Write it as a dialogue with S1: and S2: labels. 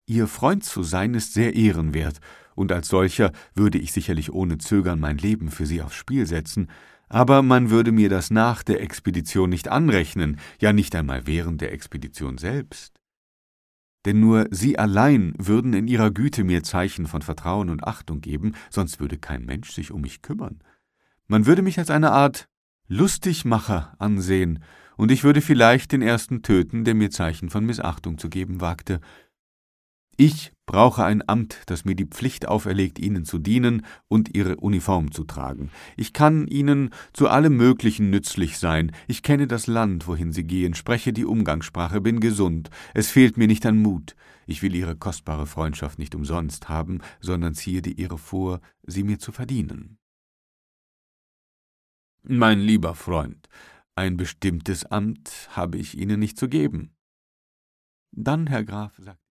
S1: Ihr Freund zu sein, ist sehr ehrenwert, und als solcher würde ich sicherlich ohne Zögern mein Leben für Sie aufs Spiel setzen, aber man würde mir das nach der Expedition nicht anrechnen, ja nicht einmal während der Expedition selbst. Denn nur Sie allein würden in Ihrer Güte mir Zeichen von Vertrauen und Achtung geben, sonst würde kein Mensch sich um mich kümmern. Man würde mich als eine Art Lustigmacher ansehen, und ich würde vielleicht den ersten töten, der mir Zeichen von Missachtung zu geben wagte. Ich brauche ein Amt, das mir die Pflicht auferlegt, Ihnen zu dienen und Ihre Uniform zu tragen. Ich kann Ihnen zu allem Möglichen nützlich sein. Ich kenne das Land, wohin Sie gehen, spreche die Umgangssprache, bin gesund. Es fehlt mir nicht an Mut. Ich will Ihre kostbare Freundschaft nicht umsonst haben, sondern ziehe die Ehre vor, sie mir zu verdienen. Mein lieber Freund, ein bestimmtes Amt habe ich Ihnen nicht zu geben. Dann, Herr Graf, sagte